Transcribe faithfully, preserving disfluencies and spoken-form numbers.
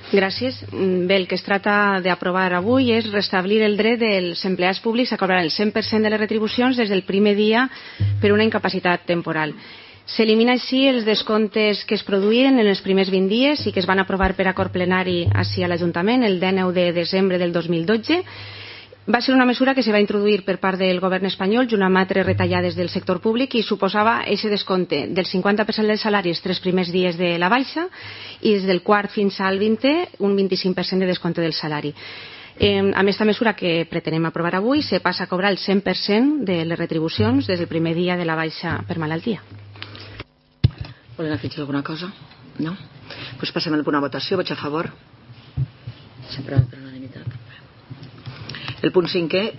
Gràcies. Bé, el que es tracta d'aprovar avui és restablir el dret dels empleats públics a cobrar el cent per cent de les retribucions des del primer dia per una incapacitat temporal. S'elimina així els descomptes que es produïen en els primers vint dies i que es van aprovar per acord plenari així a l'Ajuntament el dinou de desembre del dos mil dotze. Va ser una mesura que se va introduir per part del govern espanyol junt amb altres retallades del sector públic i suposava aquest descompte del cinquanta per cent dels salaris tres primers dies de la baixa i des del quart fins al vintè un vint-i-cinc per cent de descompte del salari. Eh, amb aquesta mesura que pretenem aprovar avui se passa a cobrar el cent per cent de les retribucions des del primer dia de la baixa per malaltia. Volen afegir alguna cosa? No? Doncs passem al punt a votació. Vaig a favor. Sempre per unanimitat. El punt cinquè,